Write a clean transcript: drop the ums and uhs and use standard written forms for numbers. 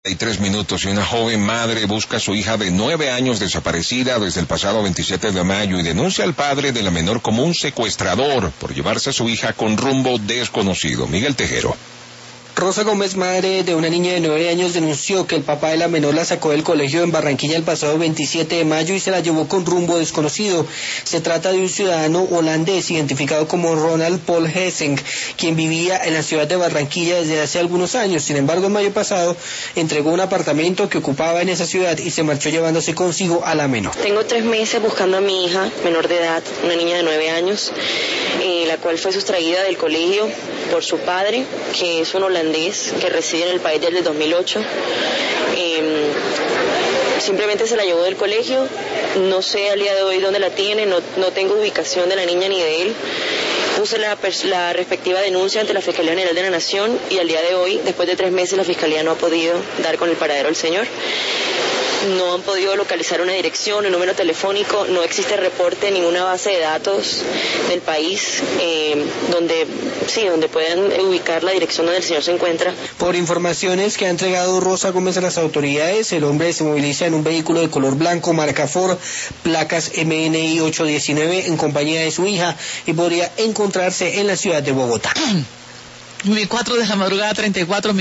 3 minutos y una joven madre busca a su hija de 9 años desaparecida desde el pasado 27 de mayo y denuncia al padre de la menor como un secuestrador por llevarse a su hija con rumbo desconocido. Miguel Tejero. Rosa Gómez, madre de una niña de 9 años, denunció que el papá de la menor la sacó del colegio en Barranquilla el pasado 27 de mayo y se la llevó con rumbo desconocido. Se trata de un ciudadano holandés identificado como Ronald Paul Hessing, quien vivía en la ciudad de Barranquilla desde hace algunos años. Sin embargo, en mayo pasado entregó un apartamento que ocupaba en esa ciudad y se marchó llevándose consigo a la menor. Tengo 3 meses buscando a mi hija menor de edad, una niña de 9 años, la cual fue sustraída del colegio por su padre, que es un holandés que reside en el país desde el 2008. Simplemente se la llevó del colegio, no sé al día de hoy dónde la tiene, no tengo ubicación de la niña ni de él. Puse la respectiva denuncia ante la Fiscalía General de la Nación y al día de hoy, después de 3 meses, la Fiscalía no ha podido dar con el paradero del señor. No han podido localizar una dirección, un número telefónico, no existe reporte en ninguna base de datos del país donde puedan ubicar la dirección donde el señor se encuentra. Por informaciones que ha entregado Rosa Gómez a las autoridades, el hombre se moviliza en un vehículo de color blanco, marca Ford, placas MNI 819 en compañía de su hija y podría encontrarse en la ciudad de Bogotá. 4 de la madrugada, 34 minutos.